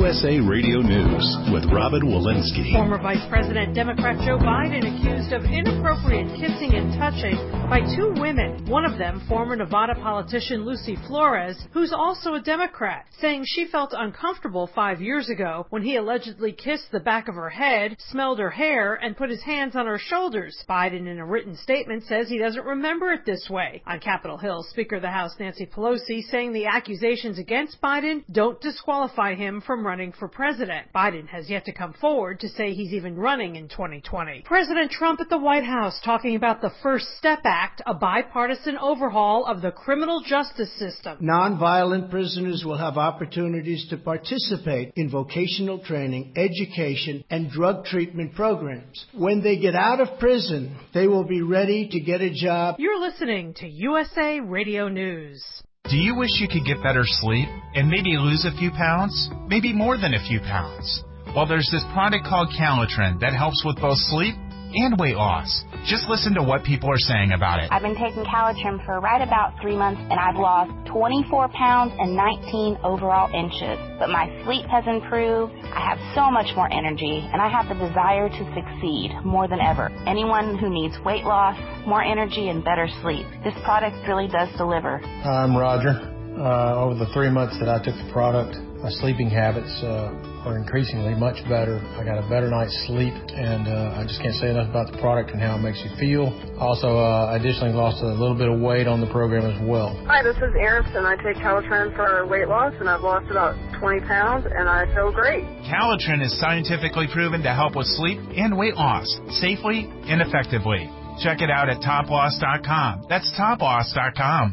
USA Radio News with Robin Walensky. Former Vice President Democrat Joe Biden accused of inappropriate kissing and touching by two women. One of them, former Nevada politician Lucy Flores, who's also a Democrat, saying she felt uncomfortable 5 years ago when he allegedly kissed the back of her head, smelled her hair, and put his hands on her shoulders. Biden, in a written statement, says he doesn't remember it this way. On Capitol Hill, Speaker of the House Nancy Pelosi saying the accusations against Biden don't disqualify him from running for president. Biden has yet to come forward to say he's even running in 2020. President Trump at the White House talking about the First Step Act, a bipartisan overhaul of the criminal justice system. Nonviolent prisoners will have opportunities to participate in vocational training, education, and drug treatment programs. When they get out of prison, they will be ready to get a job. You're listening to USA Radio News. Do you wish you could get better sleep and maybe lose a few pounds? Maybe more than a few pounds? Well, there's this product called Calitrin that helps with both sleep and weight loss. Just listen to what people are saying about it. I've been taking Calitrin for right about 3 months, and I've lost 24 pounds and 19 overall inches. But my sleep has improved, I have so much more energy, and I have the desire to succeed more than ever. Anyone who needs weight loss, more energy, and better sleep, this product really does deliver. I'm Roger. Over the 3 months that I took the product, my sleeping habits are increasingly much better. I got a better night's sleep, and I just can't say enough about the product and how it makes you feel. Also, I additionally lost a little bit of weight on the program as well. Hi, this is Eris, and I take Calitrin for weight loss, and I've lost about 20 pounds, and I feel great. Calitrin is scientifically proven to help with sleep and weight loss safely and effectively. Check it out at toploss.com. That's toploss.com.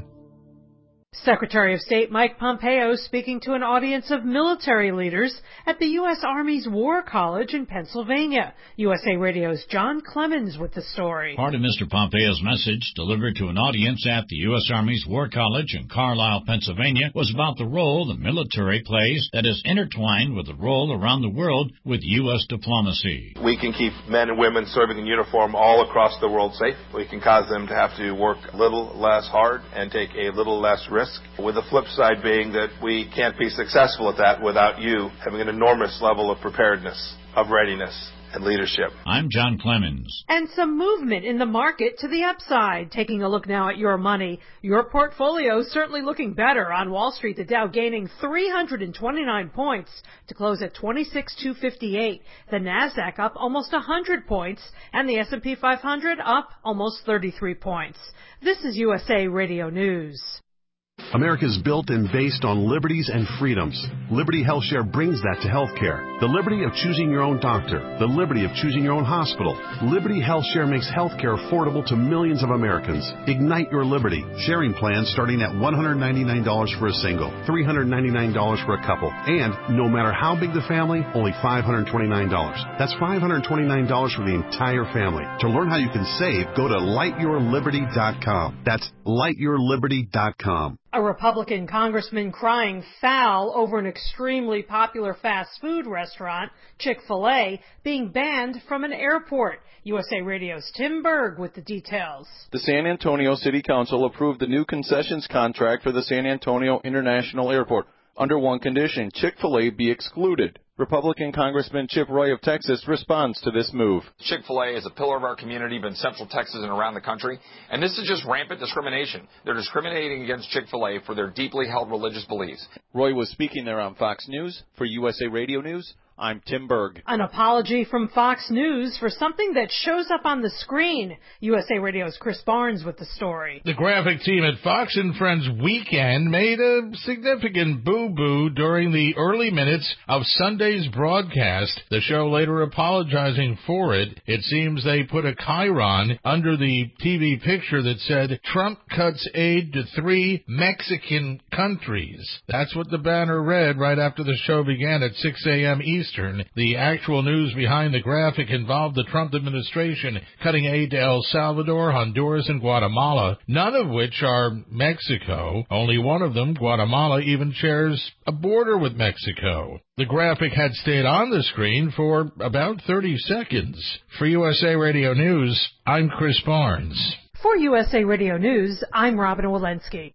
Secretary of State Mike Pompeo speaking to an audience of military leaders at the U.S. Army's War College in Pennsylvania. USA Radio's John Clemens with the story. Part of Mr. Pompeo's message, delivered to an audience at the U.S. Army's War College in Carlisle, Pennsylvania, was about the role the military plays that is intertwined with the role around the world with U.S. diplomacy. We can keep men and women serving in uniform all across the world safe. We can cause them to have to work a little less hard and take a little less risk, with the flip side being that we can't be successful at that without you having an enormous level of preparedness, of readiness, and leadership. I'm John Clemens. And some movement in the market to the upside. Taking a look now at your money. Your portfolio certainly looking better on Wall Street. The Dow gaining 329 points to close at 26,258. The Nasdaq up almost 100 points, and the S&P 500 up almost 33 points. This is USA Radio News. America's built and based on liberties and freedoms. Liberty HealthShare brings that to healthcare. The liberty of choosing your own doctor. The liberty of choosing your own hospital. Liberty HealthShare makes healthcare affordable to millions of Americans. Ignite your liberty. Sharing plans starting at $199 for a single, $399 for a couple, and no matter how big the family, only $529. That's $529 for the entire family. To learn how you can save, go to lightyourliberty.com. That's lightyourliberty.com. A Republican congressman crying foul over an extremely popular fast food restaurant, Chick-fil-A, being banned from an airport. USA Radio's Tim Berg with the details. The San Antonio City Council approved the new concessions contract for the San Antonio International Airport under one condition: Chick-fil-A be excluded. Republican Congressman Chip Roy of Texas responds to this move. Chick-fil-A is a pillar of our community in Central Texas and around the country, and this is just rampant discrimination. They're discriminating against Chick-fil-A for their deeply held religious beliefs. Roy was speaking there on Fox News. For USA Radio News, I'm Tim Berg. An apology from Fox News for something that shows up on the screen. USA Radio's Chris Barnes with the story. The graphic team at Fox and Friends Weekend made a significant boo-boo during the early minutes of Sunday's broadcast, the show later apologizing for it. It seems they put a chyron under the TV picture that said, "Trump cuts aid to 3 Mexican countries." That's what the banner read right after the show began at 6 a.m. Eastern. The actual news behind the graphic involved the Trump administration cutting aid to El Salvador, Honduras, and Guatemala, none of which are Mexico. Only one of them, Guatemala, even shares a border with Mexico. The graphic had stayed on the screen for about 30 seconds. For USA Radio News, I'm Chris Barnes. For USA Radio News, I'm Robin Walensky.